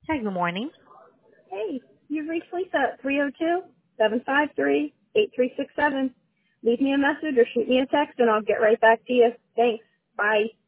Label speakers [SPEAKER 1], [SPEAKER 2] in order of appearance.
[SPEAKER 1] Hi, good morning.
[SPEAKER 2] Hey, you've reached Lisa at 302-753-8367. Leave me a message or shoot me a text and I'll get right back to you. Thanks. Bye.